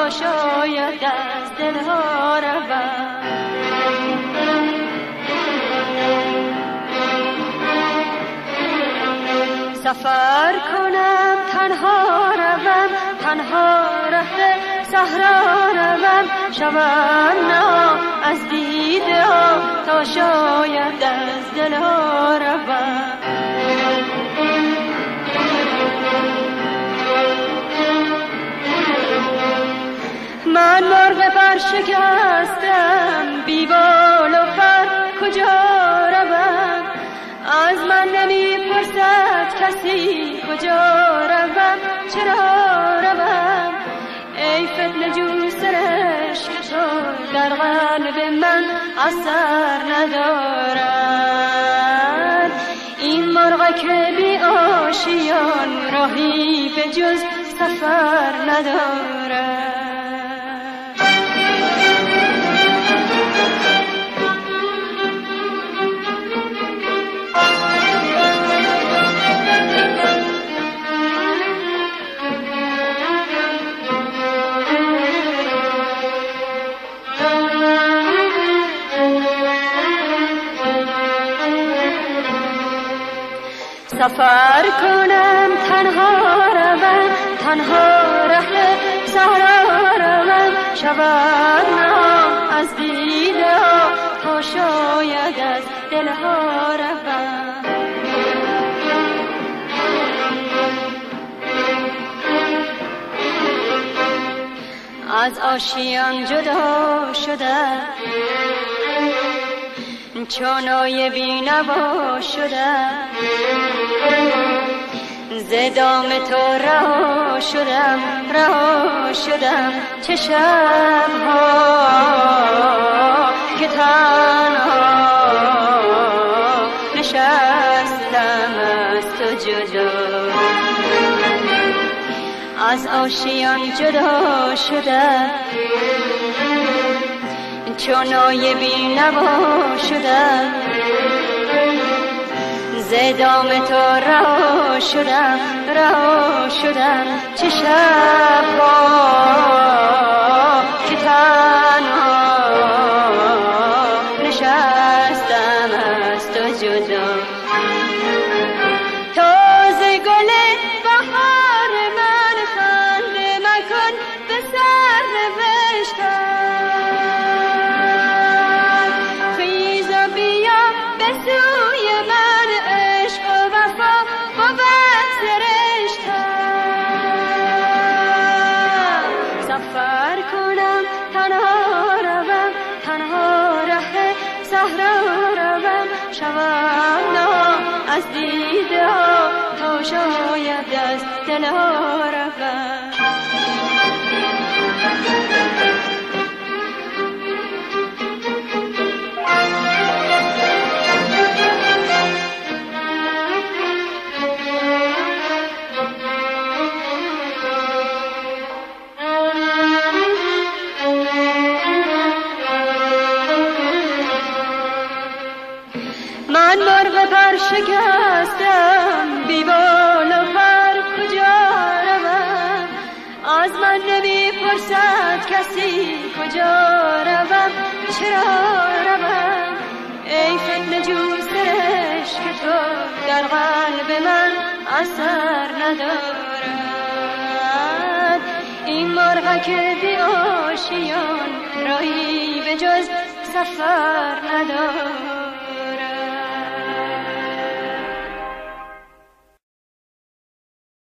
تا شاید از دلها روم. سفر کنم تنها روم، تنها ره صحرا روم، شوم نه از دیده ها تا شاید از دلها روم. من مرغ پر شکستم، بی بال و پر کجا روم؟ از من نمی پرسد کسی کجا روم، چرا روم؟ ای فتنه جو سرشک تو در قلب من اثر ندارد. این مرغ که بی آشیان راهی به جز سفر ندارد. سفر کنم تنها روم، تنها ره صحرا روم، شوم نه از دیده ها تا شاید از دلها روم. از آشیان جدا شدم، چونای بی‌نوا شدم، ز دام تو رها شدم، رها شدم. چه شب‌ها که تنها نشستم از تو جدا. از آشیان جدا شدم، چونای بی‌نوا شدم، ز دام تو رها شدم، رها شدم. چه شب‌ها که تنها نشستم از تو جدا. تازه گل بهار من خنده مکن به سر نوشتم، خیز و بیا به سوی من، عشق و وفا بود سرشتم. سفر کنم تنها روم، تنها ره صحرا روم، شوم نه از دیده ها تا شاید از دلها روم. من مرغ پر شکستم، بی بال و پر کجا روم؟ از من نمی پرسد کسی کجا روم، چرا روم؟ ای فتنه جو سرشک تو در قلب من اثر ندارد. این مرغ که بی آشیان راهی به جز سفر ندارد.